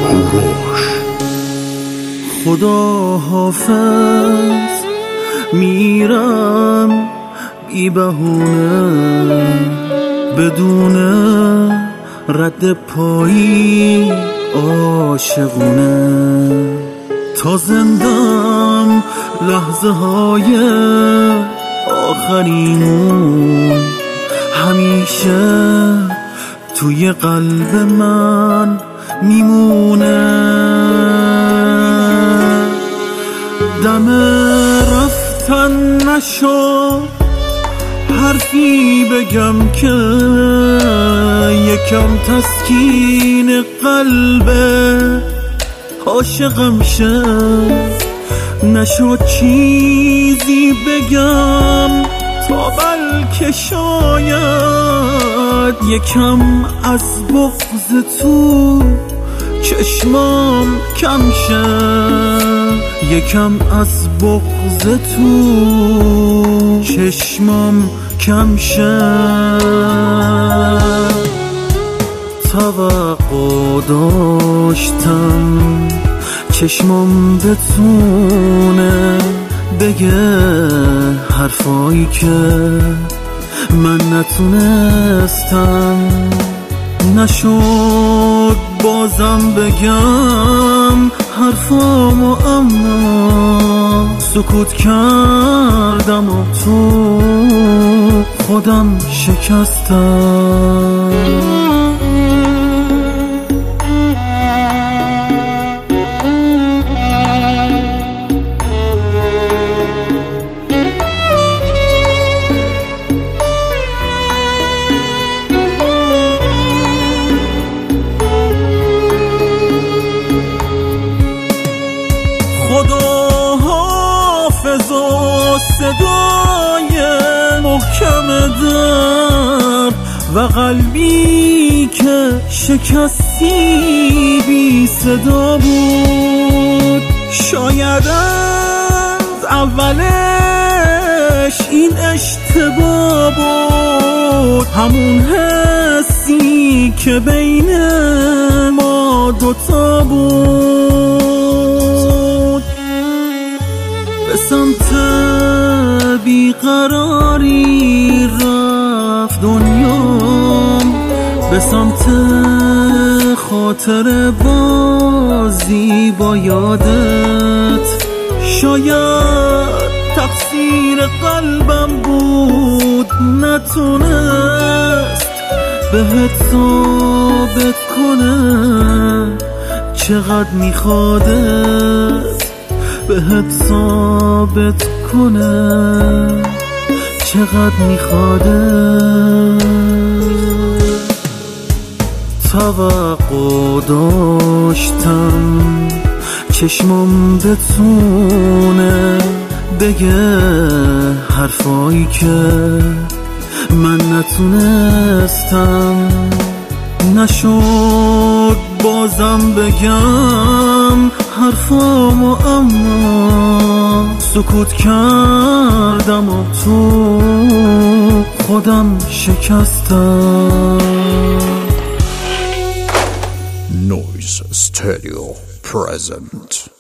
کوروش. خدا حافظ، میرم بی بهونه بدون رد پایی عاشقونه. تا زندم لحظه های آخریمون همیشه توی قلب من میمونه. دم رفتن نشد حرفی بگم که یکم تسکین قلب عاشقم شه. نشد چیزی بگم تا بلکه شاید یکم از بغض تو چشمام کم شه. یکم از بغض تو چشمام کم شه. توقع داشتم چشمام بتونه بگه حرفایی که من نتونستم. نشد بازم بگم حرفامو، اما سکوت کردم و تو خودم شکستم. خدا حافظ و صدای محکم درد و قلبی که شکستی بی صدا بود. شاید از اولش این اشتباه بود، همون حسی که بین ما دوتا بود. به سمت بیقراری رفت دنیام، به سمت خاطر بازی با یادت. شاید تقصیر قلبم بود، نتونست بهت ثابت کنه چقدر میخوادت، بهت ثابت کنه چقدر میخوادت. توقع داشتم چشمام بتونه بگه حرفایی که من نتونستم. نشد بازم بگم حرفامو، اما سکوت کردم و تو خودم شکستم. Noise Stereo present.